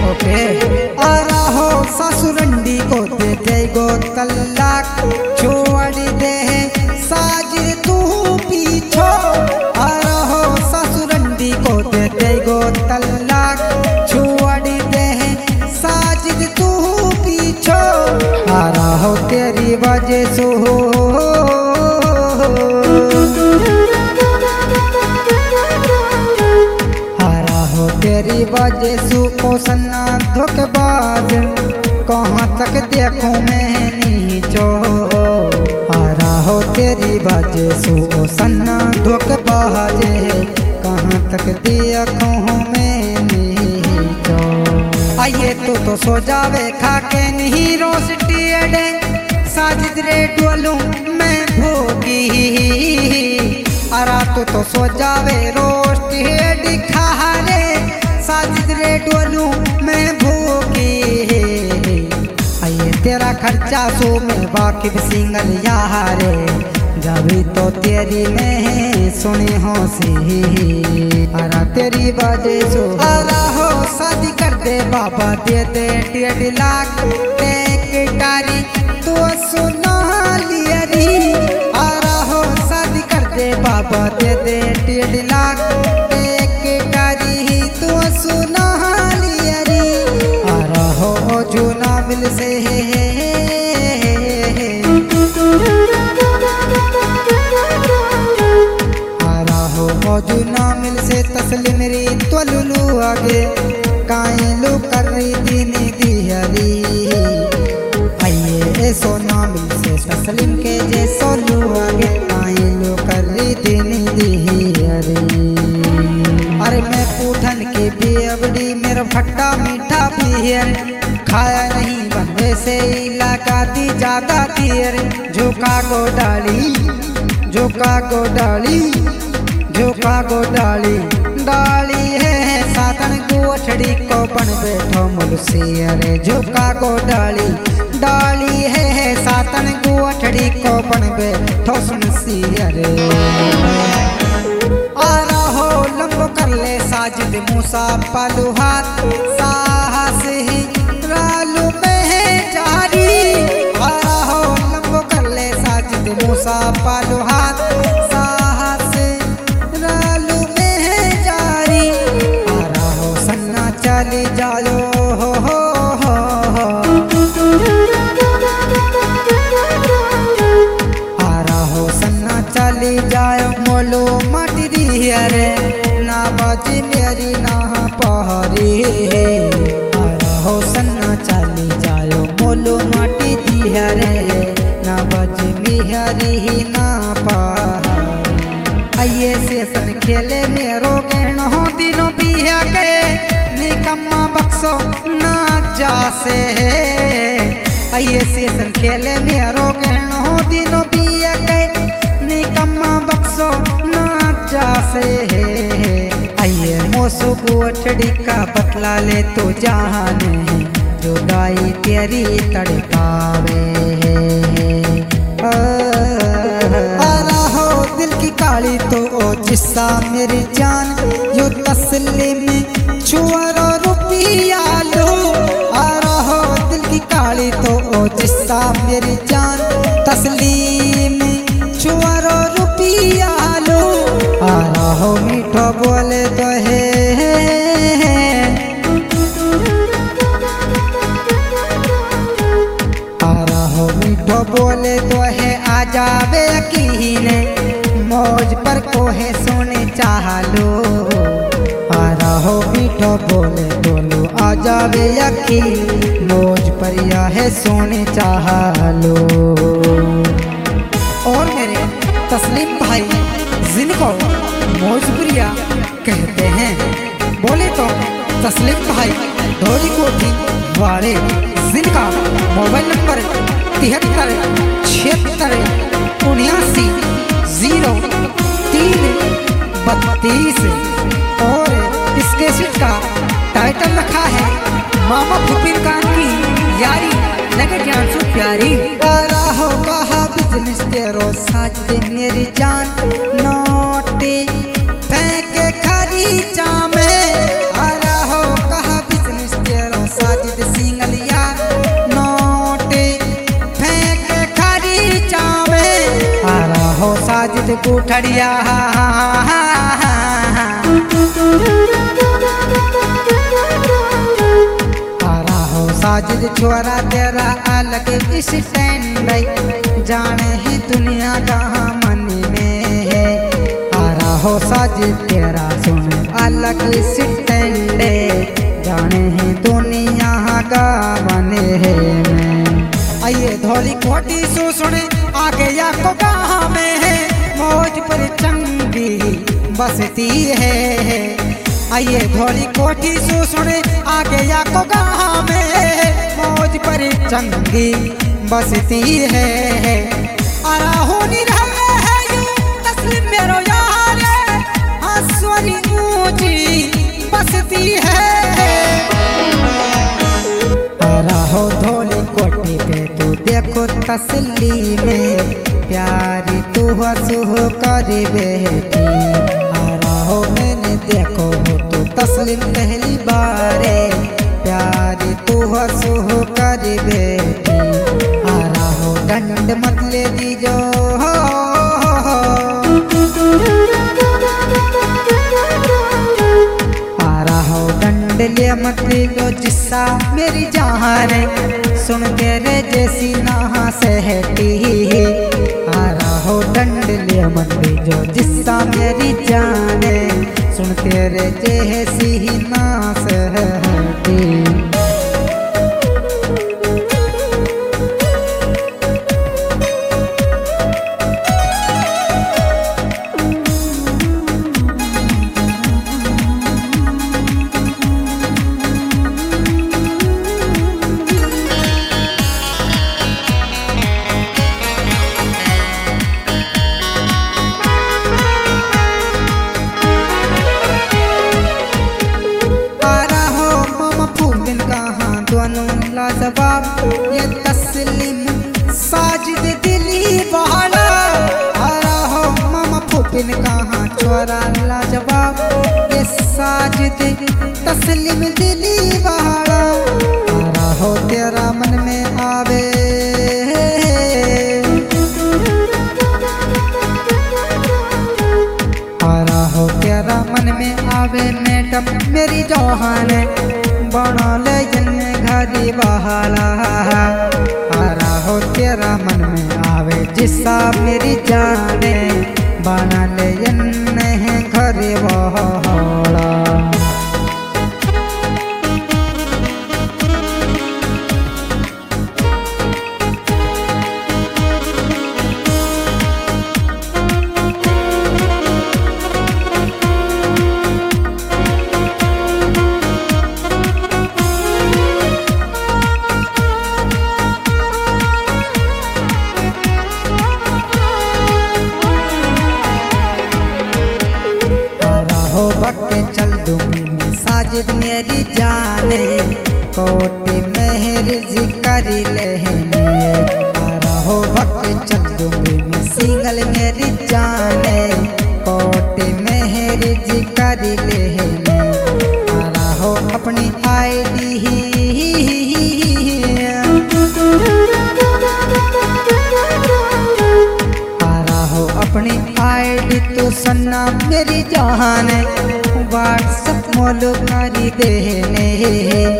Okay आ रहो ससुरंडी को दे दे गो तलाक छोड़ दे साजिद तू पीछो आ रहो ससुरंडी को दे दे गो तलाक छोड़ दे साजिद तू पीछो आ रहो तेरी वजह से तेरी वजह से ओ सन्ना धोखेबाज कहाँ तक देखूं मैं नीचो आ रहा तेरी वजह से ओ सन्ना धोखेबाज कहाँ तक देखूं मैं नीचो आइए तो सो जावे खाके नहीं रोस्टी अडे साजिद रे डोलूं मैं भोगी अरा तो सो जावे रोस्टी अडी खा रे साजिद रे डोलूं मैं भूखी आइए तेरा खर्चा सो मैं वाकिफ सिंगल यारे जभी तो तेरी में सुनी हो सी अरा तेरी वजह सो अरा हो शादी कर दे बाबा दे दे 1.5 लाख एक टारी तो सुना लिया री अरा हो शादी कर दे बाबा दे दे 1.5 लाख एक टारी तो सुना लिया री आ रहो जो ना मिल से आ रहो जो ना मिल से तस्लीम री तो लुलू आगे काए लो कर रही दीनी दिहरी आइए सोना मिल से तस्लीम के जैसो लू आगे काए लो कर रही दीनी दिहरी अरे मैं पूठन के बेअबड़ी मेरा खट्टा मीठा पियर खाया नहीं बनवे से लगा दी ज्यादा तीर झोंका गो डाली झोंका गो डाली झोंका गो डाली डाली है सातन गोठड़ी को बन बैठो मुलसी अरे झोंका गो डाली डाली है सातन गोठड़ी को बन बैठो सुनसी अरे कर ले साजिद मूसा पालू हाथ साहस ही रालू में है जारी आरा हो लंबो कर ले साजिद मूसा पालू हाथ साहस रालू में है जारी आरा हो सन्ना चली जाओ आरा हो सन्ना चली जाओ मोलो माटी दी अरे ना बाजी मेरी ना पहरी आ रहो सन्ना चली जायो मोलो माटी दी रे ना बाजी मेरी ना पहरी आइए सेशन खेले मेरो कहन हो दिनों बिया के निकम्मा बक्सो ना जा से आइए सेशन खेले मेरो कहन हो दिनों बिया के निकम्मा बक्सो ना जा से आइए मोसो गोठड़ी का बतला ले तो जाने जो गाई तेरी तड़पावे आरा हो दिल की काली तो ओ जिस्सा मेरी जान यो तस्लीम छुआरो रुपया लो आरा हो दिल की काली तो ओ जिस्सा मेरी जान तस्लीम छुआरो रुपया लो आरा हो मीठो बोले तो है आरा हो मीठो बोले तो है आ जावे यकीन मौज पर को है सोने चाह लो आरा हो मीठो बोले तो लो आ जावे यकीन मौज पर या है सोने चाह लो और मेरे तस्लीम भाई जिनको मौजपुरिया कहते हैं बोले तो तस्लीम भाई धोरी कोठी वाले जिनका मोबाइल नंबर 73 76 0 3 32 और इस कैसेट का टाइटल रखा है मामा फुफीर खान की यारी लगे जान सु प्यारी हो कहा बिजनेस तेरो साज दे मेरी जान नोटे फेंके खरी चामे हो कहा बिजनेस तेरो गुठड़िया आरा हो साजिद छोरा तेरा अलग स्टैंड जाने ही दुनिया कहाँ मन में है। आरा हो साजिद तेरा सुन अलग स्टैंड जाने ही दुनिया का बने है। आइए धोली कोटी सो सुने आगे या को कहाँ में है मौज पर चंगी बसती है। आइए धोली कोठी सो सुने आगे या को कहाँ में मौज पर चंगी बसती है। आरा होनी रहे है यूं तस्लीम मेरो यार आसवानी ऊंची बसती है। आरा हो धोली कोठी पे तू देखो तसली में प्यारी तू हंसू कर बेटी। आरा हो मैंने देखो तो तस्लीम पहली बारे प्यारी तू हंसू कर बेटी। आरा हो डंड मत ले दीजो आरा हो डंड ले मत लीजो जिस्सा मेरी जान सुन तेरे जैसी नहा सहती। आरा हो डंड ले मत लीजो जिस्सा मेरी जान सुन तेरे जैसी ना सहती। लाजवाब ये तस्लीम साजिद दिली बहाना। आरा हो मामा फूपिन कहाँ छोरा लाजवाब ये साजिद तस्लीम दिली बहाना। आरा हो तेरा मन में आवे आरा हो तेरा मन में आवे मैडम मेरी जौहान बना ले घरी बहाला। आरा हो तेरा मन में आवे जिस्सा मेरी जाने बना ले घरी बहाला। बक्के चल दूंगी साजिद मेरी जाने कोटी मेहर जिक्र लेने। आरा हो बक्के चल दूंगी मैं सिंगल मेरी जाने कोटी मेहर जिक्र लेने। आरा हो अपनी आईडी आरा हो अपनी आईडी तो सन्ना मेरी जान व्हाट्सएप मोलो करी देने।